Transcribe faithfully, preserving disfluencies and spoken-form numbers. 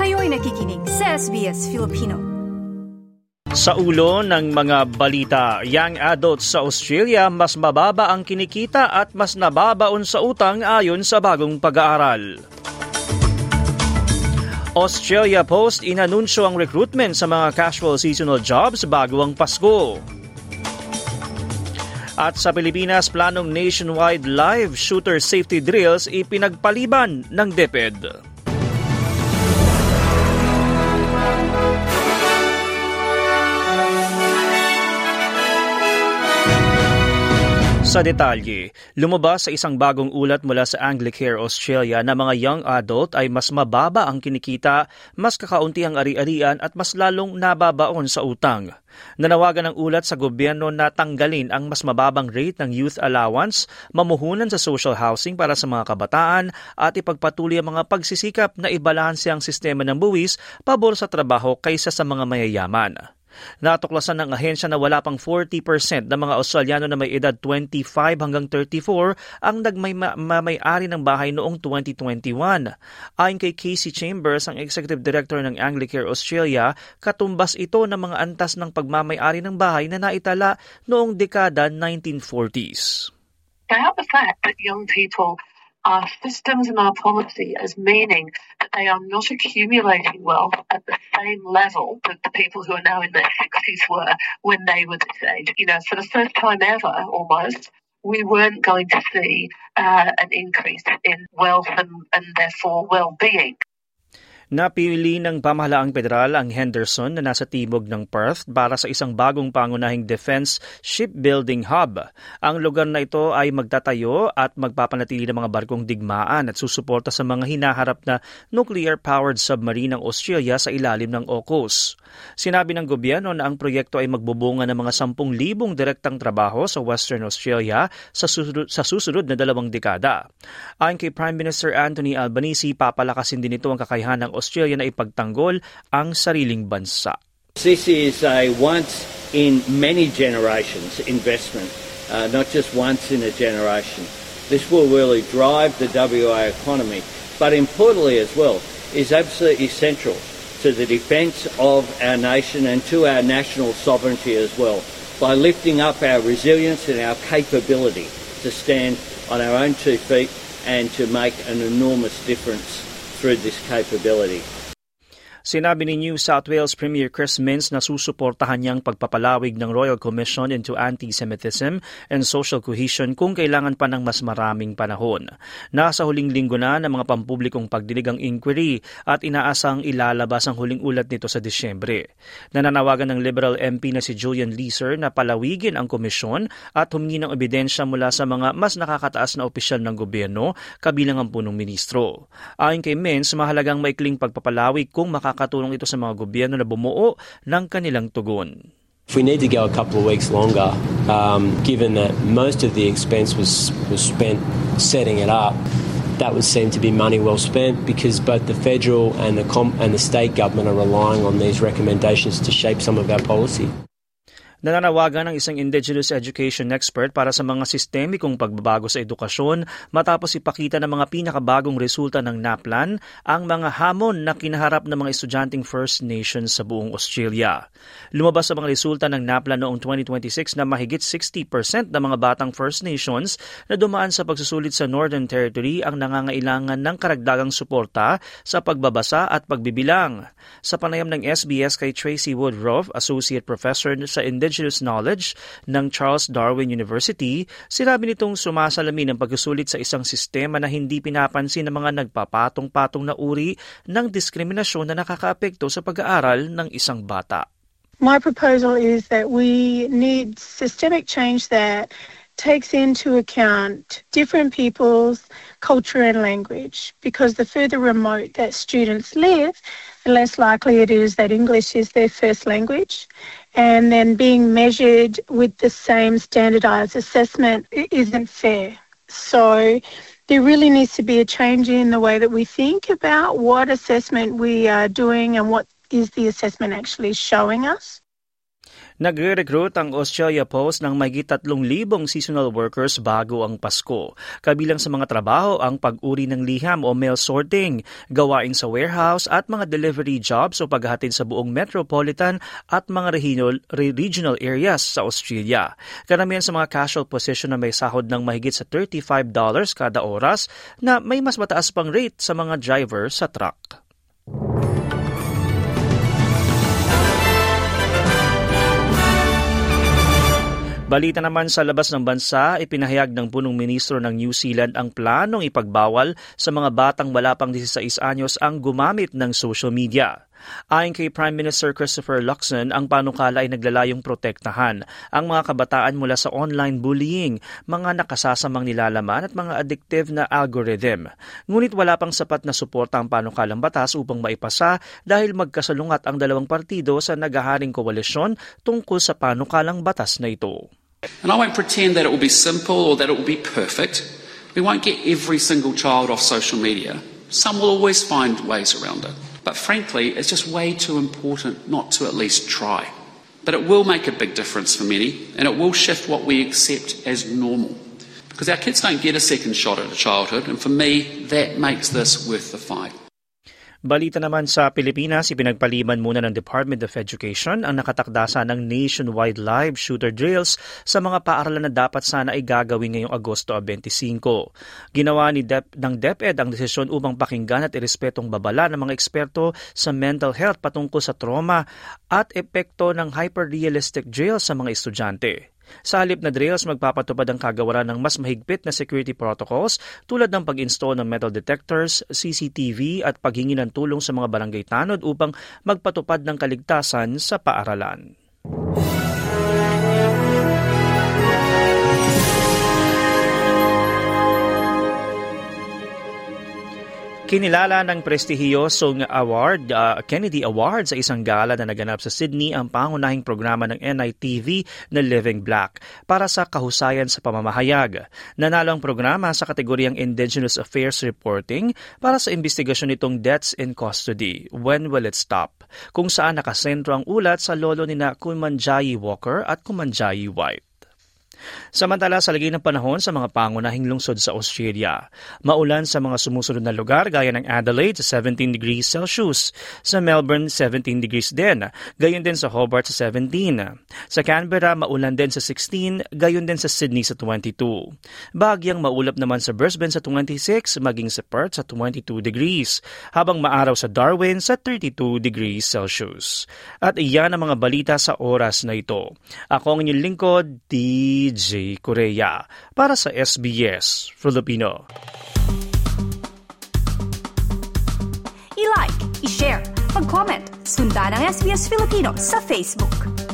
Kayo'y nakikinig sa S B S Filipino. Sa ulo ng mga balita, young adults sa Australia mas mababa ang kinikita at mas nababaon sa utang ayon sa bagong pag-aaral. Australia Post inanunsyo ang recruitment sa mga casual seasonal jobs bago ang Pasko. At sa Pilipinas, planong nationwide live shooter safety drills ipinagpaliban ng DepEd. Sa detalye, lumabas sa isang bagong ulat mula sa Anglicare Australia na mga young adult ay mas mababa ang kinikita, mas kakaunti ang ari-arian at mas lalong nababaon sa utang. Nanawagan ng ulat sa gobyerno na tanggalin ang mas mababang rate ng youth allowance, mamuhunan sa social housing para sa mga kabataan at ipagpatuloy ang mga pagsisikap na ibalanse ang sistema ng buwis pabor sa trabaho kaysa sa mga mayayaman. Natuklasan ng ahensya na wala pang forty percent ng mga Australiano na may edad twenty-five hanggang thirty-four ang nagmamay-ari ng bahay noong twenty twenty-one. Ayon kay Casey Chambers, ang Executive Director ng Anglicare Australia, katumbas ito ng mga antas ng pagmamay-ari ng bahay na naitala noong dekada nineteen forties. They have the fact that young people our systems and our policy as meaning that they are not accumulating wealth at the same level that the people who are now in their sixties were when they were this age. You know, for the first time ever, almost, we weren't going to see uh, an increase in wealth and, and therefore well-being. Napili ng pamahalaang federal ang Henderson na nasa timog ng Perth para sa isang bagong pangunahing defense shipbuilding hub. Ang lugar na ito ay magtatayo at magpapanatili ng mga barkong digmaan at susuporta sa mga hinaharap na nuclear-powered submarine ng Australia sa ilalim ng AUKUS. Sinabi ng gobyerno na ang proyekto ay magbubunga ng mga sampung libong direktang trabaho sa Western Australia sa susunod, sa susunod na dalawang dekada. Ayon kay Prime Minister Anthony Albanese, papalakasin din ito ang kakayahan ng Australia na ipagtanggol ang sariling bansa. This is a once in many generations investment, uh, not just once in a generation. This will really drive the W A economy, but importantly as well, is absolutely central to the defence of our nation and to our national sovereignty as well, by lifting up our resilience and our capability to stand on our own two feet and to make an enormous difference through this capability. Sinabi ni New South Wales Premier Chris Minns na susuportahan niyang pagpapalawig ng Royal Commission into Anti-Semitism and Social Cohesion kung kailangan pa ng mas maraming panahon. Nasa huling linggo na ng mga pampublikong pagdinig ang inquiry at inaasang ilalabas ang huling ulat nito sa Disyembre. Nananawagan ng Liberal M P na si Julian Leeser na palawigin ang komisyon at humingi ng ebidensya mula sa mga mas nakakataas na opisyal ng gobyerno kabilang ang punong ministro. Ayon kay Minns, mahalagang maikling pagpapalawig kung makakataas katulong ito sa mga gobyerno na bumuo ng kanilang tugon. If we need to go a couple of weeks longer, um, given that most of the expense was, was spent setting it up, that would seem to be money well spent because both the federal and the com- and the state government are relying on these recommendations to shape some of our policy. Nananawagan ng isang Indigenous education expert para sa mga sistemikong pagbabago sa edukasyon matapos ipakita ng mga pinakabagong resulta ng NAPLAN ang mga hamon na kinaharap ng mga estudyanteng First Nations sa buong Australia. Lumabas sa mga resulta ng NAPLAN noong twenty twenty-six na mahigit sixty percent ng mga batang First Nations na dumaan sa pagsusulit sa Northern Territory ang nangangailangan ng karagdagang suporta sa pagbabasa at pagbibilang. Sa panayam ng S B S kay Tracy Woodruff, Associate Professor sa Indigenous Knowledge ng Charles Darwin University, sinabi nitong sumasalamin ang pagsusulit sa isang sistema na hindi pinapansin ng mga nagpapatong-patong na uri ng diskriminasyon na nakakaapekto sa pag-aaral ng isang bata. My proposal is that we need systemic change that takes into account different people's culture and language, because the further remote that students live, the less likely it is that English is their first language. And then being measured with the same standardized assessment isn't fair. So there really needs to be a change in the way that we think about what assessment we are doing and what is the assessment actually showing us. Nagre-recruit ang Australia Post ng mahigit tatlong libong seasonal workers bago ang Pasko. Kabilang sa mga trabaho ang pag-uri ng liham o mail sorting, gawain sa warehouse at mga delivery jobs o paghahatid sa buong metropolitan at mga regional, regional areas sa Australia. Karamihan sa mga casual position na may sahod ng mahigit sa thirty-five dollars kada oras na may mas mataas pang rate sa mga driver sa truck. Balita naman sa labas ng bansa, ipinahayag ng punong ministro ng New Zealand ang planong ipagbawal sa mga batang wala pang sixteen anyos ang gumamit ng social media. Ayon kay Prime Minister Christopher Luxon, ang panukala ay naglalayong protektahan ang mga kabataan mula sa online bullying, mga nakasasamang nilalaman at mga addictive na algorithm. Ngunit wala pang sapat na suporta ang panukalang batas upang maipasa dahil magkasalungat ang dalawang partido sa naghaharing koalisyon tungkol sa panukalang batas na ito. And I won't pretend that it will be simple or that it will be perfect. We won't get every single child off social media. Some will always find ways around it. But frankly, it's just way too important not to at least try. But it will make a big difference for many, and it will shift what we accept as normal. Because our kids don't get a second shot at a childhood, and for me, that makes this worth the fight. Balita naman sa Pilipinas, ipinagpaliban muna ng Department of Education ang nakatakdasa ng nationwide live shooter drills sa mga paaralan na dapat sana ay gagawin ngayong Agosto twenty-five. Ginawa ni Dep- ng DepEd ang desisyon upang pakinggan at irespetong babala ng mga eksperto sa mental health patungkol sa trauma at epekto ng hyper-realistic drills sa mga estudyante. Sa halip na drills, magpapatupad ang kagawaran ng mas mahigpit na security protocols tulad ng pag-install ng metal detectors, C C T V at paghingi ng tulong sa mga barangay tanod upang magpatupad ng kaligtasan sa paaralan. Kinilala ng prestihiyosong award, uh, Kennedy Award sa isang gala na naganap sa Sydney ang pangunahing programa ng N I T V na Living Black para sa kahusayan sa pamamahayag. Nanalo ang programa sa kategoryang Indigenous Affairs Reporting para sa investigasyon nitong Deaths in Custody, When Will It Stop? Kung saan nakasentro ang ulat sa lolo ni na Kumanjayi Walker at Kumanjayi White. Samantala, sa lagay ng panahon sa mga pangunahing lungsod sa Australia. Maulan sa mga sumusunod na lugar gaya ng Adelaide sa seventeen degrees Celsius, sa Melbourne seventeen degrees din, gayon din sa Hobart sa seventeen. Sa Canberra, maulan din sa sixteen, gayon din sa Sydney sa twenty-two. Bagyang maulap naman sa Brisbane sa twenty-six, maging sa Perth sa twenty-two degrees, habang maaraw sa Darwin sa thirty-two degrees Celsius. At iyan ang mga balita sa oras na ito. Ako ang inyong lingkod, D J Korea, para sa S B S Filipino. I-like, i-share, mag-comment, sundan ang S B S Filipino sa Facebook.